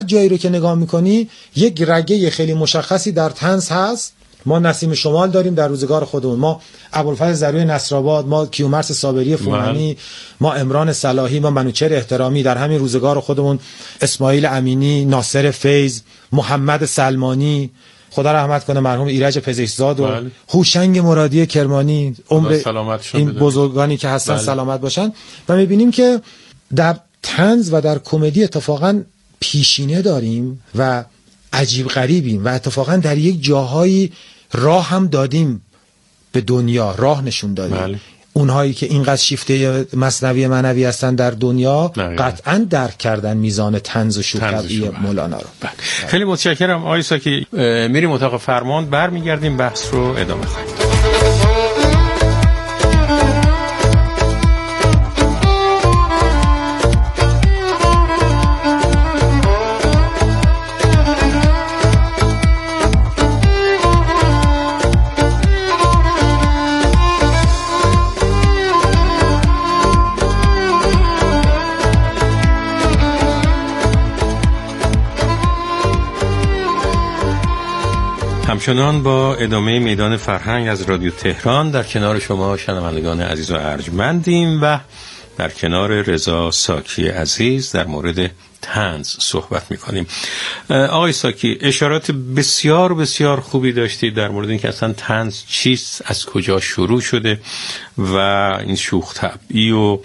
جایی رو که نگاه میکنی یک رگه خیلی مشخصی در طنز هست. ما نسیم شمال داریم در روزگار خودمون، ما ابوالفضل زروی نصرآباد، ما کیومرث صابری فومنی، ما عمران صلاحی، ما منوچهر احترامی در همین روزگار خودمون، اسماعیل امینی، ناصر فیض، محمد سلمانی، خدا رحمت کنه مرحوم ایرج پزشکزاد و هوشنگ مرادی کرمانی، عمر این بزرگانی که هستن سلامت باشن. و میبینیم که در طنز و در کمدی اتفاقا پیشینه داریم و عجیب غریبیم و اتفاقا در یک جاهایی راه هم دادیم به دنیا، راه نشون دادیم. اونهایی که اینقدر شیفته مثنوی معنوی هستن در دنیا قطعا درک کردن میزان طنز و شوخی مولانا رو. خیلی متشکرم آقای ساکی. میریم اتاق فرمان، برمیگردیم بحث رو ادامه خواهیم. همچنان با ادامه میدان فرهنگ از رادیو تهران در کنار شما شنوندگان عزیز و ارجمندیم و در کنار رضا ساکی عزیز در مورد طنز صحبت میکنیم. آقای ساکی، اشارات بسیار بسیار خوبی داشتید در مورد اینکه اصلا طنز چیست، از کجا شروع شده و این شوخ طبعی و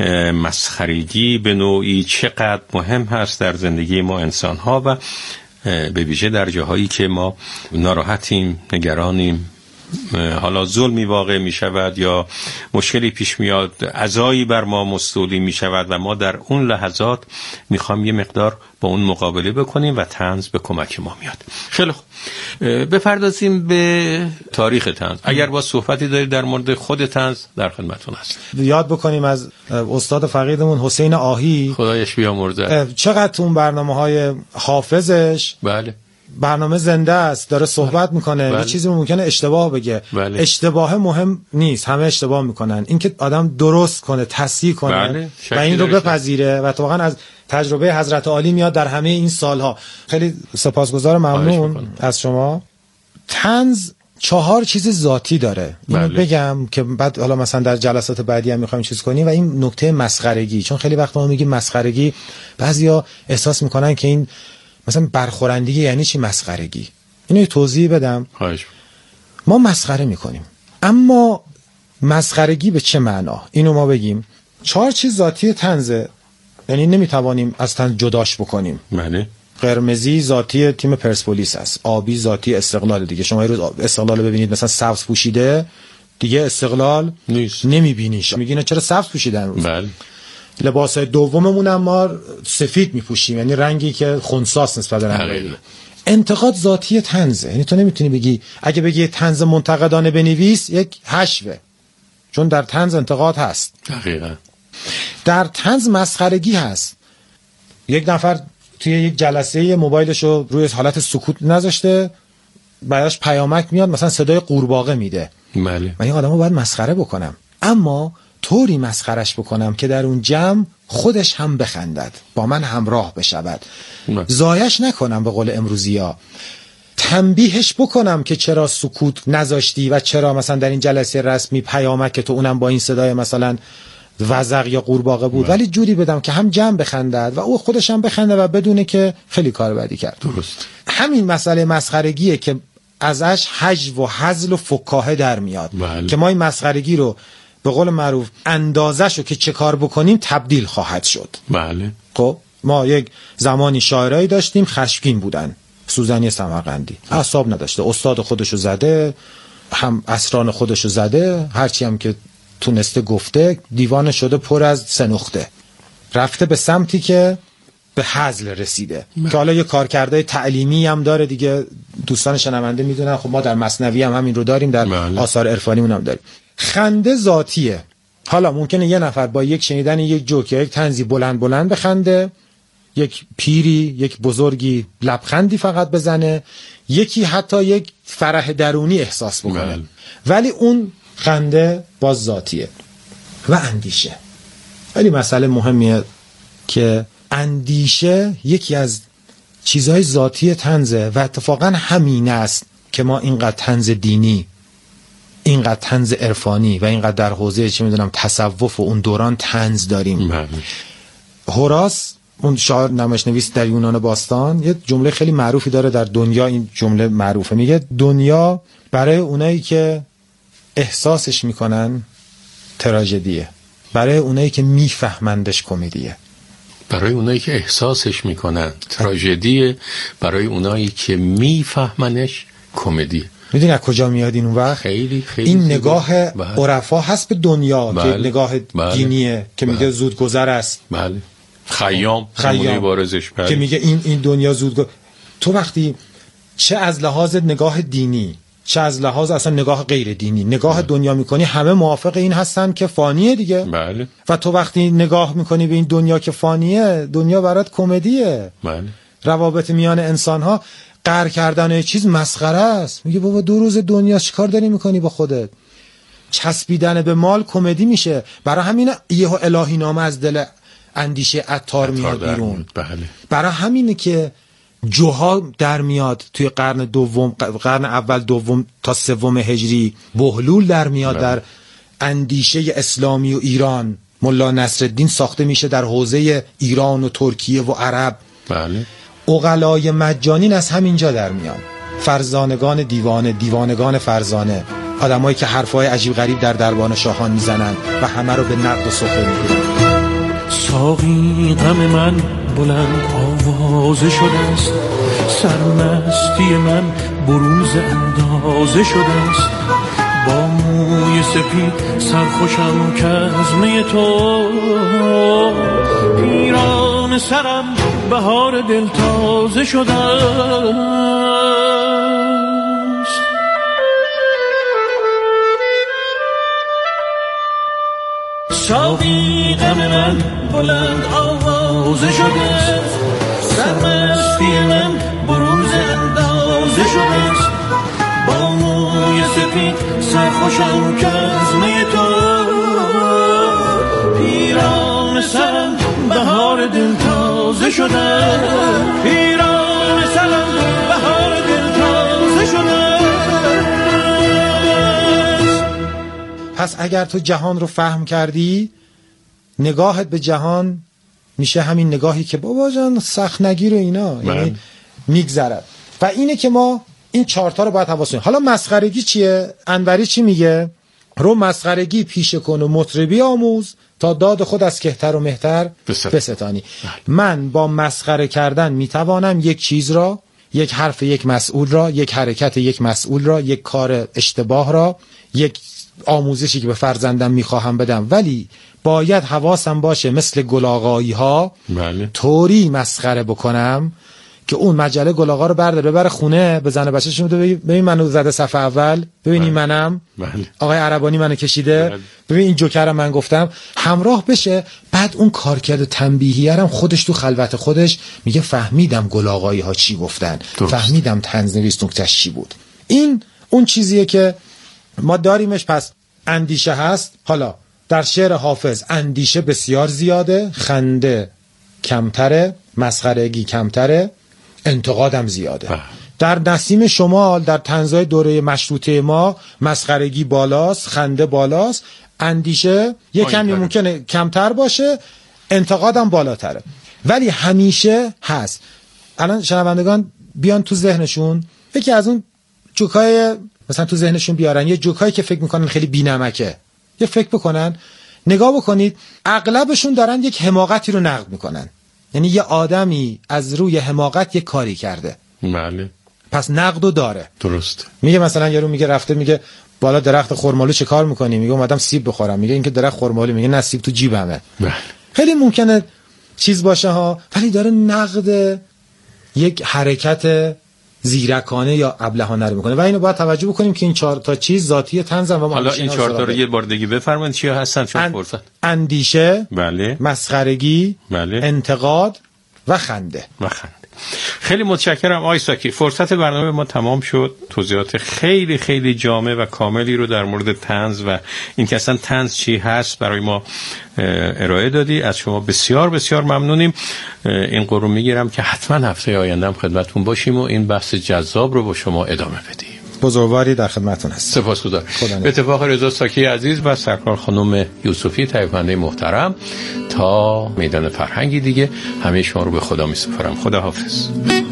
مسخرگی به نوعی چقدر مهم هست در زندگی ما انسان ها و به ویژه در جاهایی که ما ناراحتیم، نگرانیم، حالا ظلمی واقع می شود یا مشکلی پیش میاد، عزایی بر ما مستولی می شود و ما در اون لحظات میخوام یه مقدار با اون مقابله بکنیم و طنز به کمک ما میاد. خیلی خوب، بپردازیم به تاریخ طنز. اگر با صحبتی دارید در مورد خود طنز در خدمتتون هست. یاد بکنیم از استاد فقیدمون حسین آهی، خدایش بیامرزه، چقدر اون برنامه‌های حافظش برنامه زنده است، داره صحبت میکنه. یه چیزی ممکنه اشتباه بگه، اشتباه مهم نیست، همه اشتباه میکنن. اینکه آدم درست کنه، تصحیح کنه و این رو بپذیره و واقعا از تجربه حضرت عالی میاد در همه این سالها. خیلی سپاسگزارم، ممنون از شما. طنز 4 چیز ذاتی داره. اینو بگم که بعد حالا مثلا در جلسات بعدی هم میخوایم چیز کنیم. و این نکته مسخرگی، چون خیلی وقت ما میگیم مسخرگی، بعضیا احساس میکنن که این مثلا برخورندگی یعنی چی مسخرگی. اینو توضیح بدم. ما مسخره میکنیم، اما مسخرگی به چه معنا؟ اینو ما بگیم. 4 چیز ذاتی طنزه، یعنی نمیتوانیم از طنز جداش بکنیم. قرمزی ذاتی تیم پرسپولیس است، آبی ذاتی استقلال. دیگه شما یه روز استقلال رو ببینید مثلا سبز پوشیده، دیگه استقلال نیست، نمیبینیش، میگین چرا سبز پوشیدن روز. لباسای دوممون هم ما سفید میپوشیم، یعنی رنگی که خنثی‌است نسبت به رنگ. انتقاد ذاتی طنزه، یعنی تو نمیتونی بگی اگه بگی طنز منتقدانه بنویس یک حشوه، چون در طنز انتقاد هست. دقیقاً. در طنز مسخرگی هست. یک نفر توی یک جلسه موبایلشو روی حالت سکوت نذاشته، بعدش پیامک میاد مثلا صدای قورباغه میده. من این آدمو باید مسخره بکنم، اما طوری مسخرش بکنم که در اون جمع خودش هم بخندد، با من همراه بشود، زایش نکنم به قول امروزیا، تنبیهش بکنم که چرا سکوت نذاشتی و چرا مثلا در این جلسه رسمی پیامک که تو اونم با این صدای مثلا وزغ یا قورباغه بود، ولی جوری بدم که هم جمع بخندد و او خودش هم بخنده و بدونه که خیلی کار بدی کرد. درست. همین مسئله مسخرگیه که ازش هجو و هزل و فکاهه در میاد. که ما این مسخرگی رو به قول معروف اندازه‌شو که چه کار بکنیم تبدیل خواهد شد. خب ما یک زمانی شاعرایی داشتیم خشمگین بودن، سوزنی سمرقندی اعصاب نداشته، استاد خودشو زده، هم اسران خودشو زده، هرچی هم که تونسته گفته، دیوان شده پر از سنخته، رفته به سمتی که به هزل رسیده. که حالا یه کارکرده تعلیمی هم داره دیگه، دوستان شنونده میدونن. خب ما در مثنوی هم همین رو داریم، در آثار عرفانیمون هم داریم. خنده ذاتیه. حالا ممکنه یه نفر با یک شنیدن یک جوک یا یک طنزی بلند بلند بخنده، یک پیری، یک بزرگی لبخندی فقط بزنه، یکی حتی یک فرح درونی احساس بکنه، ولی اون خنده باز ذاتیه. و اندیشه خیلی مسئله مهمیه، که اندیشه یکی از چیزهای ذاتی طنزه و اتفاقا همین است که ما اینقدر طنز دینی، اینقدر طنز عرفانی و اینقدر در حوزه چه میدونم تصوف و اون دوران طنز داریم. هوراس اون شاعر نمایشنویس در یونان باستان یه جمله خیلی معروفی داره در دنیا، این جمله معروفه، میگه دنیا برای اونایی که احساسش میکنن تراژدیه، برای اونایی که میفهمندش کمدیه. برای اونایی که احساسش میکنن تراژدیه، برای اونایی که میفهمنش کمدیه. میدونی از کجا میاد این اون وقت؟ خیلی این نگاه عرفا هست به دنیا که نگاه دینیه که میگه زود گذر است. بله. خیام بارزش که میگه این دنیا زود تو وقتی چه از لحاظ نگاه دینی چه از لحاظ اصلا نگاه غیر دینی نگاه دنیا میکنی، همه موافق این هستن که فانیه دیگه. بله. و تو وقتی نگاه میکنی به این دنیا که فانیه، دنیا برات کمدیه. بله. روابط میان انسان ها قهر کردن چیز مسخره است. میگه بابا 2 روز دنیا چیکار داری میکنی با خودت؟ چسبیدن به مال کمدی میشه. برای همین یهو الهی نامه از دل اندیشه عطار میاد بیرون. بله. برای همینه که جوها در میاد توی قرن اول دوم تا 3 هجری، بهلول در میاد. بله. در اندیشه اسلامی و ایران ملا نصرالدین ساخته میشه در حوزه ایران و ترکیه و عرب. بله. عقلای مجانین از همینجا در میان، فرزانگان دیوانه، دیوانگان فرزانه، آدمایی که حرفای عجیب غریب در دربان شاهان میزنن و همه رو به نقد و سخره میگیرن. ساقی غم من بلند آوازه شده است، سرمستی من برون ز اندازه شده است، با موی سپید سرخوشم که از می تو، پیران سرم بهار دل تازه شده است. ساقی غم من بلند آوازه شده است، سرمستی من برون ز اندازه شده است، با موی سپید سرخوشم که از می تو، پیران سرم بهار دل تازه شده، پیران سرم بهار دل تازه شده. پس اگر تو جهان رو فهم کردی، نگاهت به جهان میشه همین نگاهی که بابا جان سخت نگیر و اینا، یعنی میگذرد. و اینه که ما این 4 تا رو باید حواس کنیم. حالا مسخرگی چیه؟ انوری چی میگه؟ رو مسخرگی پیشه کن و مطربی آموز، تا داد خود از کهتر و مهتر بستانی. من با مسخره کردن میتوانم یک چیز را، یک حرف یک مسئول را، یک حرکت یک مسئول را، یک کار اشتباه را، یک آموزشی که به فرزندم میخواهم بدم، ولی باید حواسم باشه مثل گلاغایی ها طوری مسخره بکنم که اون مجله گلاغا رو ببره خونه، بزنه بچه‌ش بده ببین منو زده صفحه اول، ببین این منم، آقای عربانی منو کشیده، ببین این جوکرم من گفتم، همراه بشه. بعد اون کارکرد تنبیهیه هم خودش تو خلوت خودش میگه فهمیدم گلاغایی ها چی گفتن، فهمیدم طنزنویس نکتهش چی بود. این اون چیزیه که ما داریمش. پس اندیشه هست. حالا در شعر حافظ اندیشه بسیار زیاده، خنده کمتره، مسخرگی کمتره، انتقادم زیاده. در نسیم شمال در طنزهای دوره مشروطه ما مسخرگی بالاست، خنده بالاست، اندیشه یکمی ممکنه کمتر باشه، انتقادم بالاتره، ولی همیشه هست. الان شنوندگان بیان تو ذهنشون یکی از اون جوکای مثلا تو ذهنشون بیارن، یه جوکایی که فکر میکنن خیلی بی‌نمکه، یه فکر بکنن، نگاه بکنید، اغلبشون دارن یک حماقتی رو نقد میکنن. یعنی یه آدمی از روی حماقت یک کاری کرده. بله. پس نقدو داره. درست. میگه مثلا یارو میگه رفته میگه بالا درخت خرمالو چه کار میکنی؟ میگه اومدم سیب بخورم. میگه این که درخت خرمالو، میگه نه سیب تو جیبمه. بله. خیلی ممکنه چیز باشه ها، ولی داره نقد یک حرکت زیرکانه یا ابلهانه رو میکنه و اینو باید توجه بکنیم که این 4 تا چیز ذاتی طنز و حالا این 4 تا رو یه بار دیگه بفرمایید چی هستن چون فرصت. اندیشه، بله، مسخرگی، بله، انتقاد و خنده. خیلی متشکرم آقای ساکی. فرصت برنامه ما تمام شد. توضیحات خیلی خیلی جامع و کاملی رو در مورد طنز و این که اصلا طنز چی هست برای ما ارائه دادی. از شما بسیار بسیار ممنونیم. این قرون میگیرم که حتما هفته آینده هم خدمتتون باشیم و این بحث جذاب رو با شما ادامه بدیم. بزرگواری در خدمتتون هست. سپاسگزار. به اتفاق رضا ساکی عزیز و سرکار خانم یوسفی تهیه کننده محترم، تا میدان فرهنگی دیگه همه شما رو به خدا میسپارم. خدا حافظ.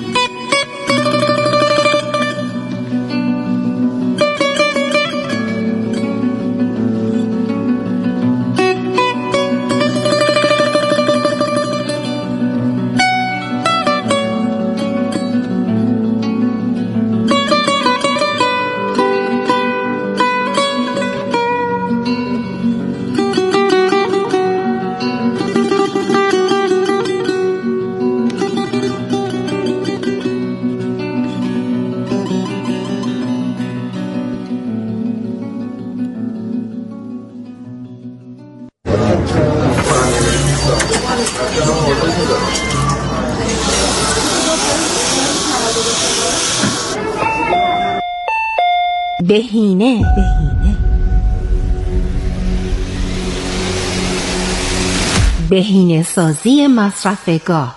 بهینه سازی مصرف گاز.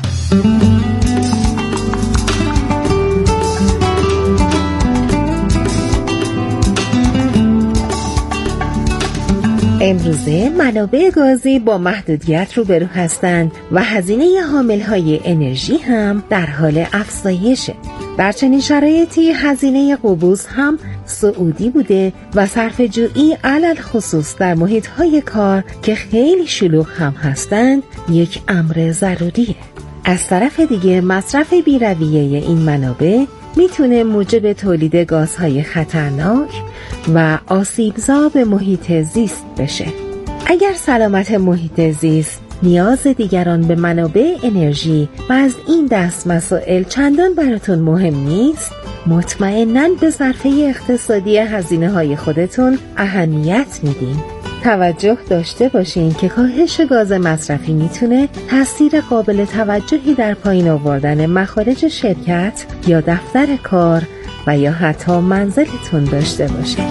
امروزه منابع گازی با محدودیت روبرو هستند و هزینه حاملهای انرژی هم در حال افزایشه. در چنین شرایطی هزینه قبوس هم صعودی بوده و صرفه‌جویی علل خصوص در محیط‌های کار که خیلی شلوغ هم هستند یک امر ضروریه. از طرف دیگه مصرف بی‌رویه این منابع میتونه موجب تولید گازهای خطرناک و آسیبزا به محیط زیست بشه. اگر سلامت محیط زیست نیاز دیگران به منابع انرژی و از این دست مسائل چندان براتون مهم نیست، مطمئناً به صرفه اقتصادی هزینه‌های خودتون اهمیت میدین. توجه داشته باشین که کاهش گاز مصرفی میتونه تأثیر قابل توجهی در پایین آوردن مخارج شرکت یا دفتر کار و یا حتی منزلتون داشته باشه.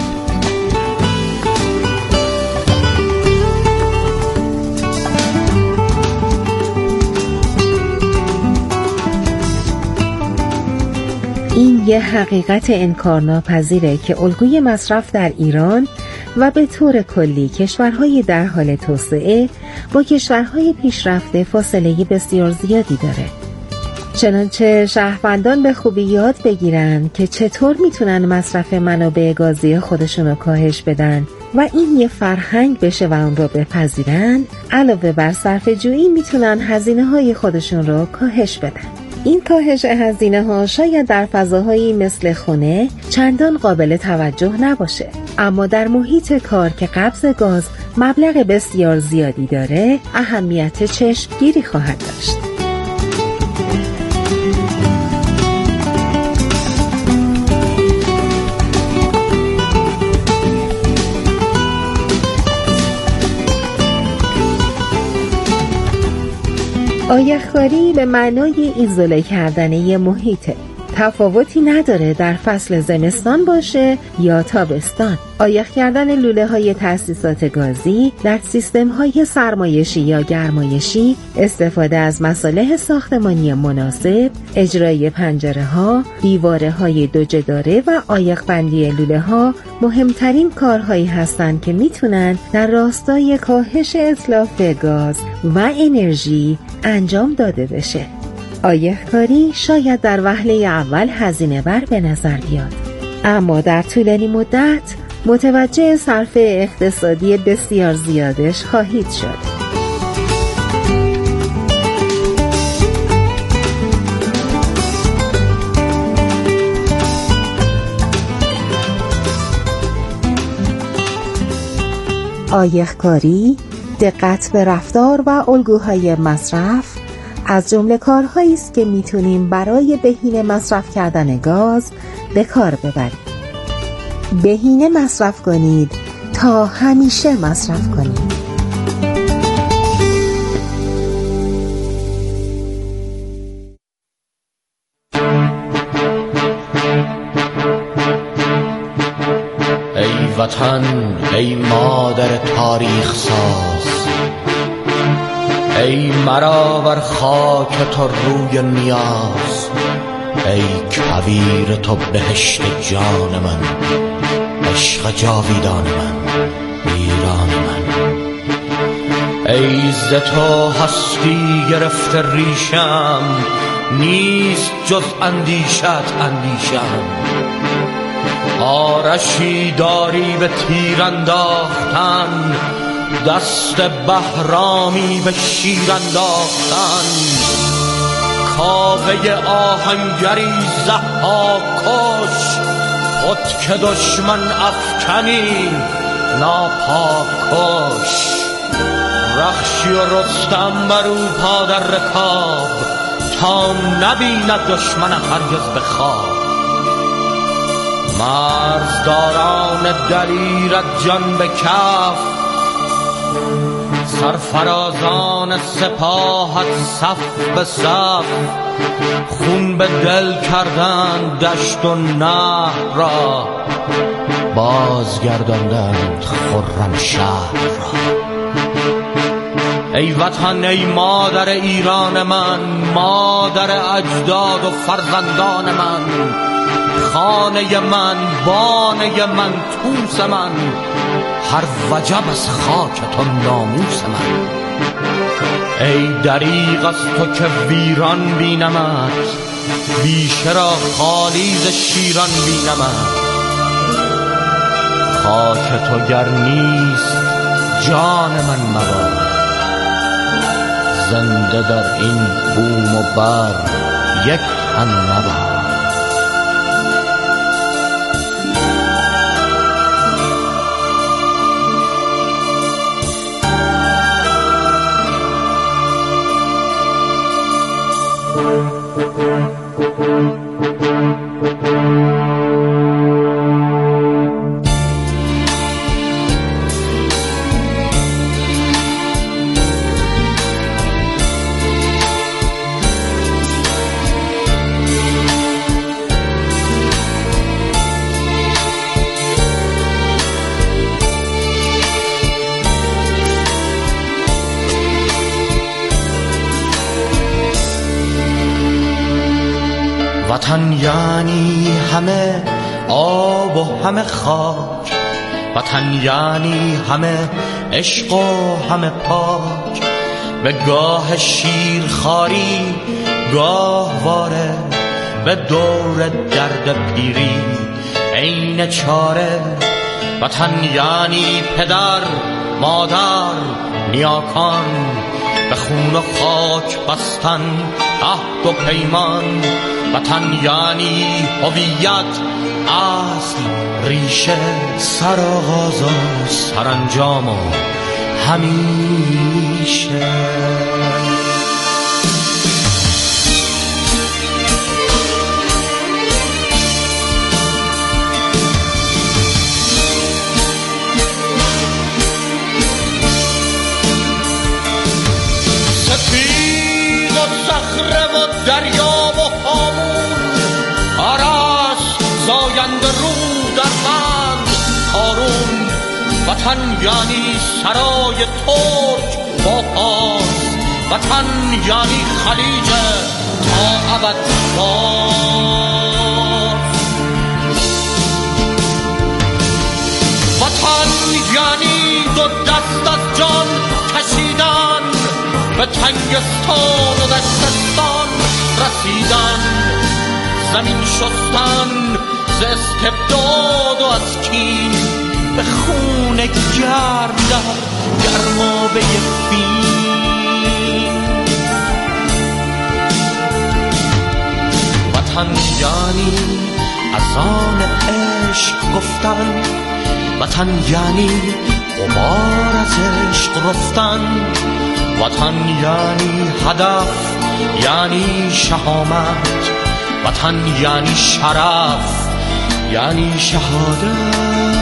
این یه حقیقت انکارناپذیره که الگوی مصرف در ایران و به طور کلی کشورهای در حال توسعه با کشورهای پیشرفته فاصله بسیار زیادی داره. چنانچه شهروندان به خوبی یاد بگیرن که چطور میتونن مصرف منابع گازی خودشون رو کاهش بدن و این یه فرهنگ بشه و اون رو بپذیرن، علاوه بر صرفه‌جویی میتونن هزینه‌های خودشون رو کاهش بدن. این کاهش هزینه‌ها شاید در فضاهایی مثل خونه چندان قابل توجه نباشه، اما در محیط کار که قبض گاز مبلغ بسیار زیادی داره اهمیت چشمگیری خواهد داشت. آیخکاری به معنای ایزوله کردن یه محیطه. تفاوتی نداره در فصل زمستان باشه یا تابستان. آیخ کردن لوله های تأسیسات گازی در سیستم های سرمایشی یا گرمایشی، استفاده از مصالح ساختمانی مناسب، اجرای پنجره ها، دیواره های دو جداره و آیخ بندی لوله ها مهمترین کارهایی هستند که میتونن در راستای کاهش اتلاف گاز و انرژی انجام داده بشه. آیخکاری شاید در وهله اول هزینه بر به نظر بیاد، اما در طولانی مدت متوجه صرف اقتصادی بسیار زیادش خواهید شد. آیخکاری، دقت به رفتار و الگوهای مصرف از جمله کارهایی است که میتونیم برای بهینه مصرف کردن گاز به کار ببریم. بهینه مصرف کنید تا همیشه مصرف کنید. وطن ای مادر تاریخ ساز، ای مرا بر خاک تو روی نیاز، ای کویر تو بهشت جان من، عشق جاویدان من، ایران من. ای ز تو هستی گرفته ریشم، نیست جز اندیشت اندیشم. آرشی داری به تیر انداختن، دست بهرامی به شیر انداختن. کاوه آهنگری ضحاک کش، خود که دشمن افکنی ناپاک کش. رخشی و رستم برو پا در رکاب، تا نبیند دشمن هرگز به خواب. مرزداران دلیرت جان به کف، سرفرازان سپاهت صف به صف. خون به دل کردند دشت و نهر را، بازگرداندند خرم شهر را. ای وطن ای مادر ایران من، مادر اجداد و فرزندان من. خانه من، بانه من، توس من، هر وجب از خاک تو ناموس من. ای دریغ از تو که ویران بینمت، بیشه را خالی ز شیران بینمت. خاک تو گر نیست جان من مباد، زنده در این بوم و بر یک هم نباد. وطن یعنی همه آب و همه خاک، وطن یعنی همه عشق و همه پاک. به گاه شیرخواری گاهواره، به دور درد پیری عین چاره. وطن یعنی پدر مادر نیاکان، به خون و خاک بستن عهد و پیمان. وطن یعنی هویت، اصل، ریشه، سرآغاز و سرانجام و همیشه. سپید و صخره و دریا و هامون، آرس زاینده رو در بند هارون. وطن یعنی سرای ترک با پاس، وطن یعنی خلیج تا ابد باز. وطن یعنی دو دست از جان کشیدن، به تنگستان و دشتستان رسیدن. زمین شستن ز استبداد و از کین، به خون گرم در گرمابه فین. وطن یعنی اذان عشق گفتن، وطن یعنی غبار از عشق رفتن. وطن یعنی هدف، یعنی شهامت. وطن یعنی شرف، یعنی شهادت.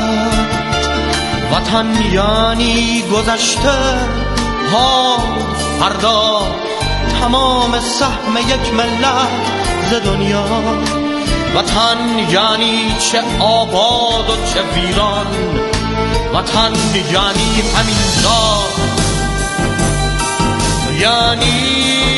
وطن یعنی گذشته ها فردا، تمام سهم یک ملت ز دنیا. وطن یعنی چه آباد و چه ویران، وطن یعنی همین ذات، یعنی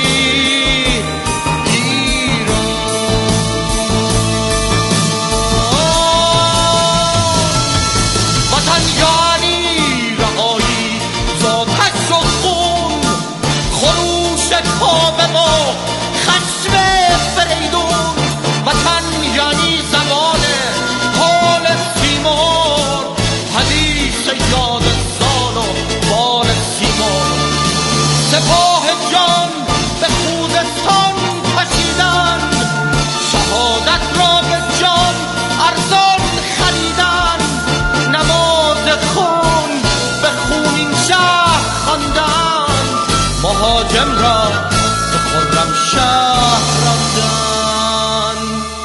سپاه جان به خوزستان کشیدن، شهادت را به جان ارزان خریدن، نماز خون به خون این شهر خواندن، مهاجم را به خرم شهر راندن.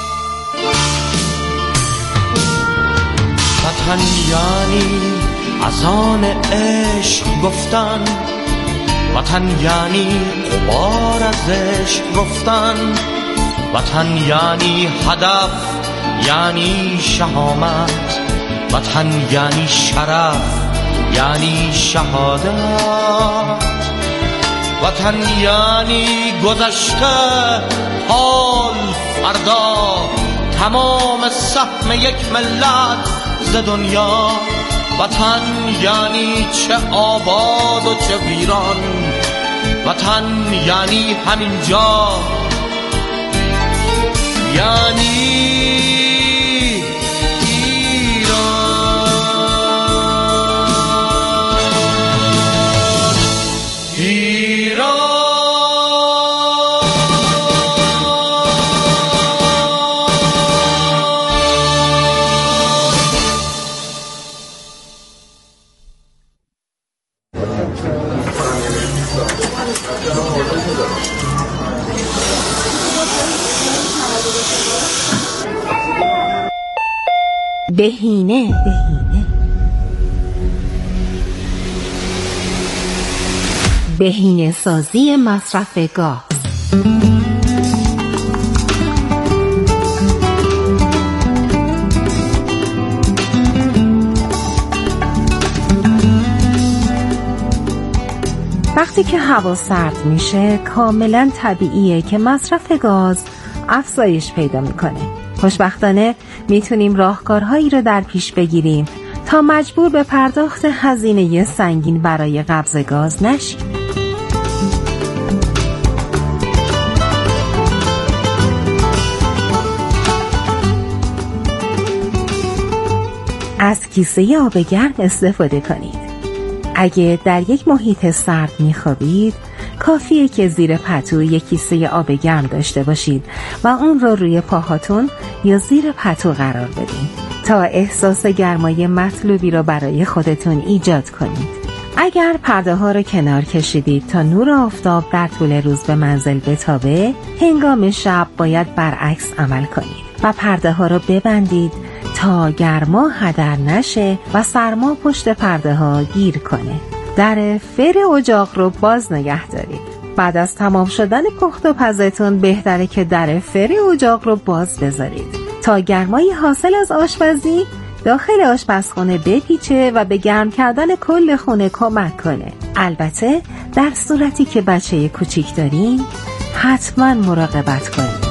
وطن یعنی از آن عشق گفتن، وطن یعنی غبار از عشق گفتن، وطن یعنی هدف، یعنی شهامت، وطن یعنی شرف، یعنی شهادت، وطن یعنی گذشته، حال، فردا، تمام سهم یک ملت ز دنیا. وطن یعنی چه آباد و چه ویران، وطن یعنی همین جا، یعنی بهینه. بهینه سازی مصرف گاز. وقتی که هوا سرد میشه کاملا طبیعیه که مصرف گاز افزایش پیدا میکنه. خوشبختانه میتونیم راهکارهایی رو در پیش بگیریم تا مجبور به پرداخت هزینه سنگین برای قبض گاز نشیم. از کیسه آب گرم استفاده کنید. اگه در یک محیط سرد میخوابید کافیه که زیر پتو یک کیسه آب گرم داشته باشید و اون رو روی پاهاتون یا زیر پتو قرار بدین تا احساس گرمای مطلوبی رو برای خودتون ایجاد کنید. اگر پرده ها رو کنار کشیدید تا نور آفتاب در طول روز به منزل بتابه، هنگام شب باید برعکس عمل کنید و پرده ها رو ببندید تا گرما هدر نشه و سرما پشت پرده ها گیر کنه. در فر اجاق رو باز نگه دارید. بعد از تمام شدن پخت و پزتون بهتره که در فر اجاق رو باز بذارید تا گرمای حاصل از آشپزی داخل آشپزخونه بپیچه و به گرم کردن کل خونه کمک کنه. البته در صورتی که بچه کوچیک دارین حتما مراقبت کنید.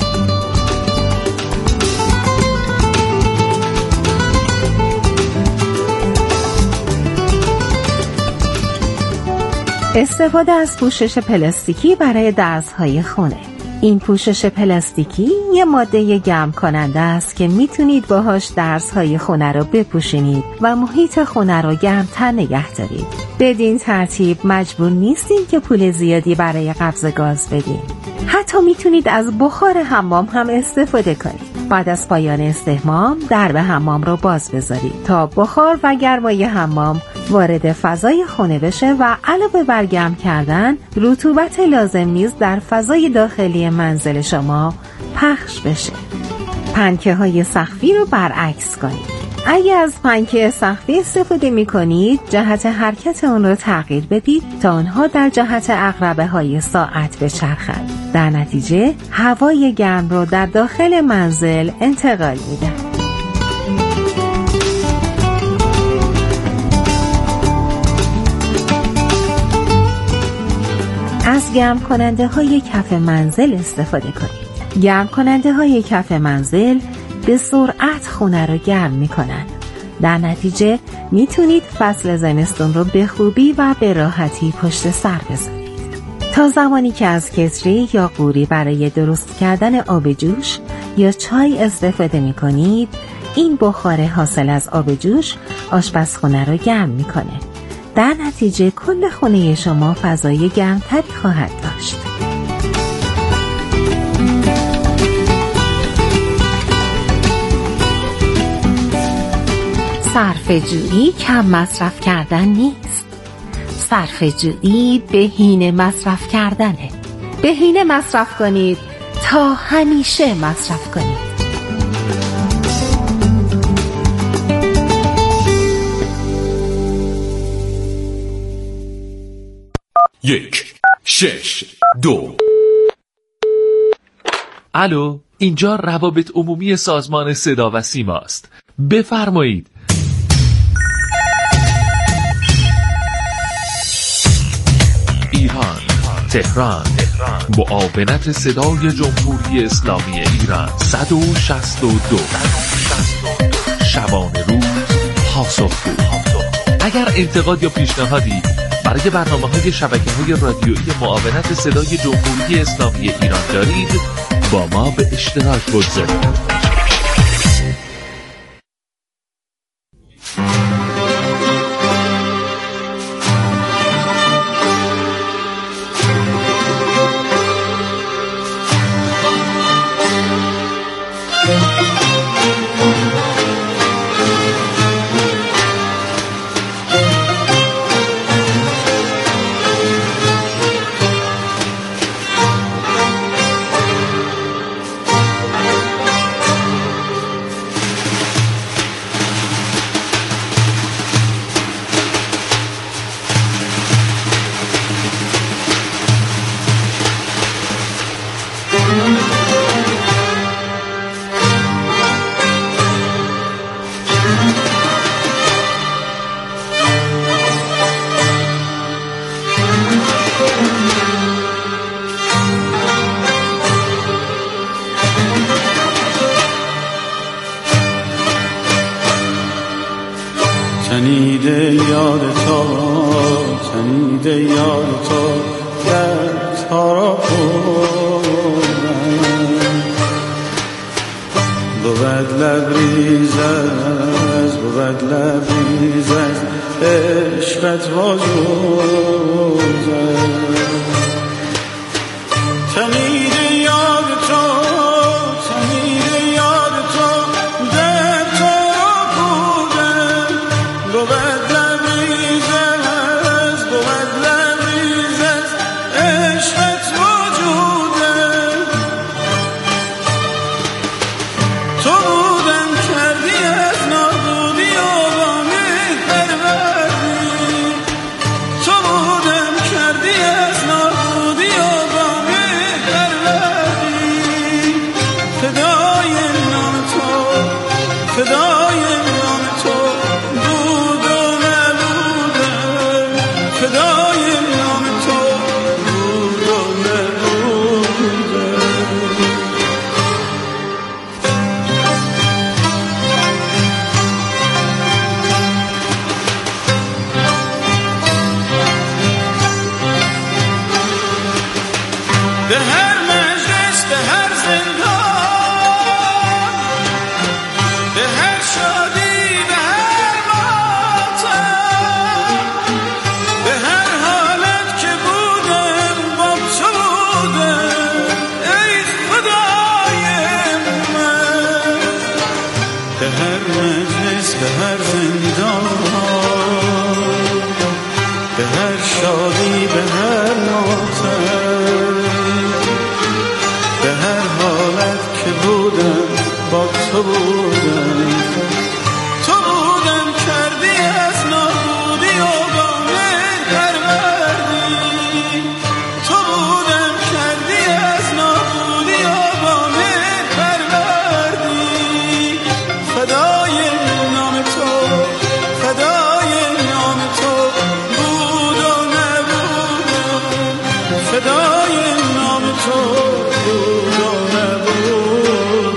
استفاده از پوشش پلاستیکی برای درزهای خونه. این پوشش پلاستیکی یه ماده گرم کننده است که میتونید باهاش درزهای خونه رو بپوشونید و محیط خونه رو گرمتر نگه دارید. بدین ترتیب مجبور نیستید که پول زیادی برای قبض گاز بدین. حتی میتونید از بخار حمام هم استفاده کنید. بعد از پایان استحمام درب حمام رو باز بذارید تا بخار و گرمای حمام وارد فضای خونه بشه و علاوه بر گرم کردن رطوبت لازم نیز در فضای داخلی منزل شما پخش بشه. پنکه های سقفی رو برعکس کنید. اگه از پنکه سقفی استفاده می کنید جهت حرکت اون رو تغییر بدید تا آنها در جهت عقربه های ساعت بچرخند. در نتیجه هوای گرم رو در داخل منزل انتقال میدن. از گرم کننده های کف منزل استفاده کنید. گرم کننده های کف منزل به سرعت خونه رو گرم میکنن. در نتیجه میتونید فصل زمستون رو به خوبی و به راحتی پشت سر بذارید. تا زمانی که از کتری یا قوری برای درست کردن آب جوش یا چای استفاده میکنید، این بخار حاصل از آب جوش آشپزخونه رو گرم میکنه. در نتیجه کل خونه شما فضای گرمتری خواهد داشت. صرفه‌جویی کم مصرف کردن نیست. صرفه‌جویی بهینه مصرف کردنه. بهینه مصرف کنید تا همیشه مصرف کنید. 1 6 2. الو، اینجا روابط عمومی سازمان صدا و سیما است. بفرمایید. ایران، تهران، معاونت صدای جمهوری اسلامی ایران 162. شبانه روز پاسخگو. اگر انتقاد یا پیشنهادی برای برنامه‌های شبکه‌های رادیویی معاونت صدای جمهوری اسلامی ایران دارید، با ما به اشتراک بگذارید. تنیده یاد تو دردها را بردم، بود لبریز از عشقت واجودم. تنیده یاد تو دردها را بردم، بود لبریز از عشقت واجودم. تو بودم کردی از نابودی و با مهر پروردی، تو بودم کردی از نابودی و با مهر پروردی.